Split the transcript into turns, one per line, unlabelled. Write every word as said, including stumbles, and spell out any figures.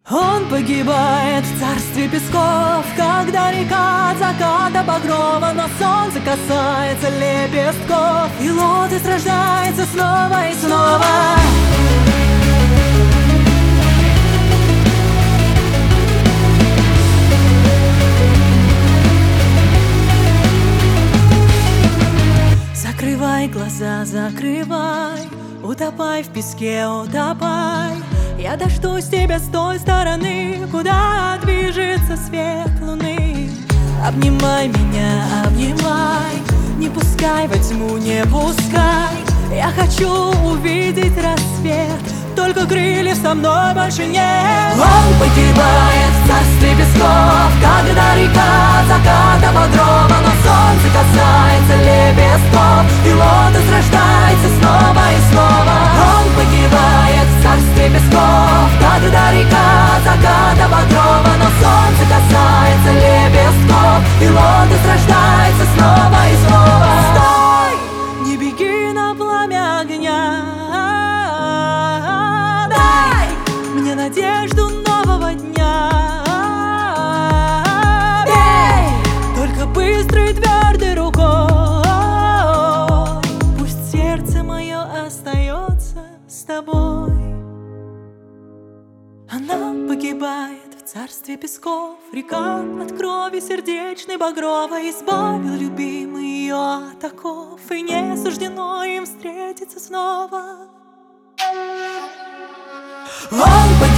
Он погибает в царстве песков, когда река от заката багрова, но солнце касается лепестков, и лотос рождается снова и снова. Закрывай глаза, закрывай, утопай в песке, утопай. Я дождусь тебя с той стороны, куда движется свет луны. Обнимай меня, обнимай, не пускай во тьму, не пускай. Я хочу увидеть рассвет, только крыльев со мной больше нет. Он погибает в царстве песков, когда река от заката багрова, но солнце касается лепестков, и лотос рождается снова и снова. Он погибает в царстве песков, когда река от заката багрова, но солнце касается лепестков, и лотос рождается снова и снова. Стой! Не беги на пламя огня, дай мне надежду нового дня. Бей! Только быстрой твердой рукой, пусть сердце мое остается с тобой. Она погибает в царстве песков, река от крови сердечной багровой. Избавил любимый ее от оков, и не суждено им встретиться снова. Он